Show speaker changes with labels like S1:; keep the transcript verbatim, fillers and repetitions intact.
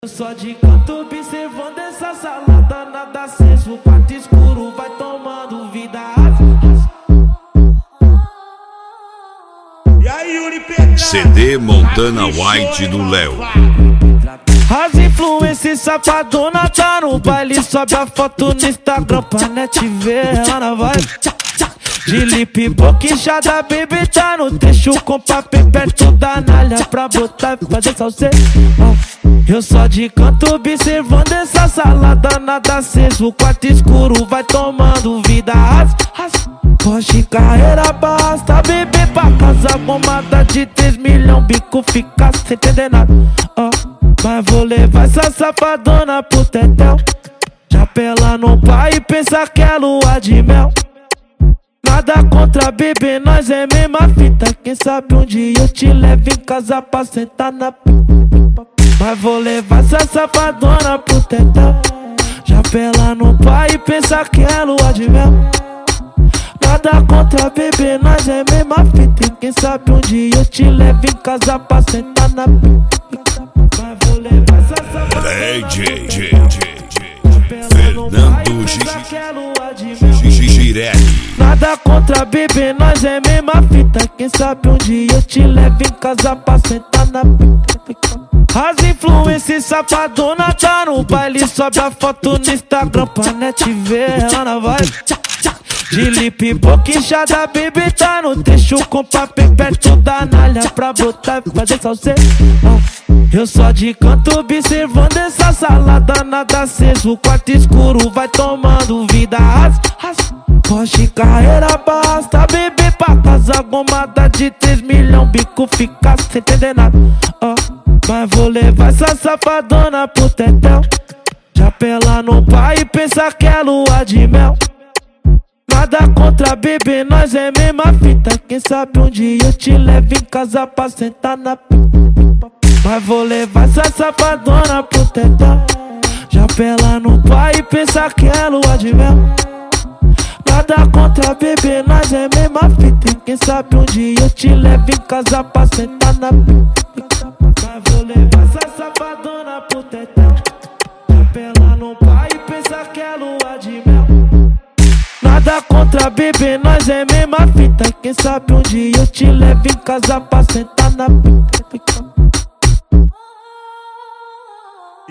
S1: Eu só de canto observando essa salada, nada aceso, quarto escuro, vai tomando vida.
S2: E aí, Yuri Petra?
S3: C D Montana White do Léo.
S1: As influências safadona tá no baile, sobe a foto no Instagram pra net ver ela na vibe. De lip boquinchada, baby, tá no trecho com papel perto da nalha pra botar e fazer salseiro. Eu só de canto observando essa salada, nada aceso, o quarto escuro vai tomando vida. Porsche carreira basta, bebê pra casa, bombada de três milhões, bico fica sem entender nada. Oh, mas vou levar essa safadona pro tetel, chapela no pai e pensa que é lua de mel. Nada contra bebê, nós é mesma fita, quem sabe um dia eu te levo em casa pra sentar na pipa. Mas vou levar essa safadona pro tetel, chapela no pai e pensa que é lua de mel. Nada contra bebê, nós é mesma fita, quem sabe um dia eu te levo em casa pra sentar na pipa. Mas vou levar essa safadona
S3: D J, J, J, Fernando Girelli.
S1: Nada contra bebê, nós é mesma fita, quem sabe um dia eu te levo em casa pra sentar na pica. As influências safadona tá no baile, sobe a foto no Instagram pra net ver ela na vibe. De lip boquinchada, baby, tá no trecho com papel perto da nalha pra botar e fazer salseiro. Eu só de canto observando essa salada, nada aceso, o quarto escuro vai tomando vida. Porsche carreira basta, bebê pra casa, bombada de três milhões, bico fica sem entender nada. Oh, mas vou levar essa safadona pro tetel, chapela no pai e pensa que é lua de mel. Nada contra bebê, nós é mesma fita, quem sabe um dia eu te levo em casa pra sentar na pipa. Mas vou levar essa safadona pro tetel, chapela no pai e pensa que é lua de mel. Nada contra bebê, nós é mesma fita, quem sabe um dia eu te levo em casa pra sentar na pipa. Mas vou levar essa safadona pro tetel, chapela no pai e pensa que é lua de mel. Nada contra bebê, nós é mesma fita, quem sabe um dia eu te levo em casa pra sentar na pica.